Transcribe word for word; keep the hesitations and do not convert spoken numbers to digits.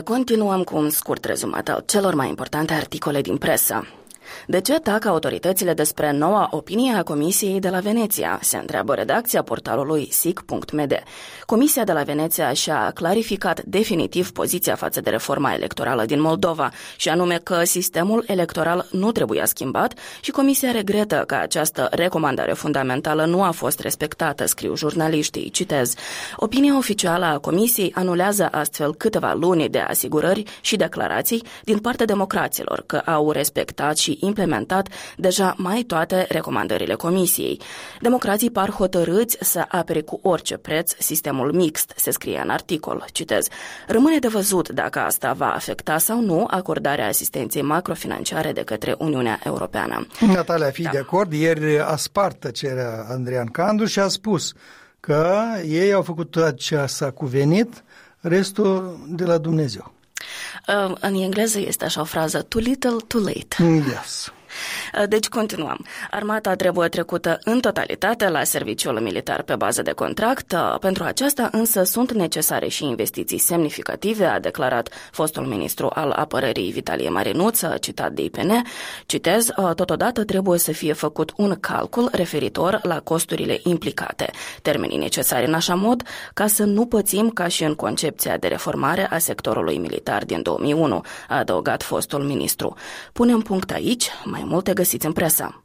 Continuăm cu un scurt rezumat al celor mai importante articole din presă. De ce tac autoritățile despre noua opinie a Comisiei de la Veneția? Se întreabă redacția portalului S I C punct M D. Comisia de la Veneția și-a clarificat definitiv poziția față de reforma electorală din Moldova, și anume că sistemul electoral nu trebuia schimbat, și Comisia regretă că această recomandare fundamentală nu a fost respectată, scriu jurnaliștii. Citez: opinia oficială a Comisiei anulează astfel câteva luni de asigurări și declarații din partea democraților că au respectat și implementat deja mai toate recomandările Comisiei. Democrații par hotărâți să apere cu orice preț sistemul mixt, se scrie în articol. Citez: rămâne de văzut dacă asta va afecta sau nu acordarea asistenței macrofinanciare de către Uniunea Europeană. Natalia, fii da. de acord? Ieri a spart tăcerea Andrian Candu și a spus că ei au făcut tot ce s-a cuvenit, restul de la Dumnezeu. În engleză este așa o frază: too little, too late. Yes. Deci continuăm. Armata trebuie trecută în totalitate la serviciul militar pe bază de contract. Pentru aceasta însă sunt necesare și investiții semnificative, a declarat fostul ministru al apărării Vitalie Marinuță, citat de I P N. Citez: totodată trebuie să fie făcut un calcul referitor la costurile implicate, termenii necesari în așa mod ca să nu pățim ca și în concepția de reformare a sectorului militar din două mii unu, a adăugat fostul ministru. Punem punct aici, mai multe găsiți în presă.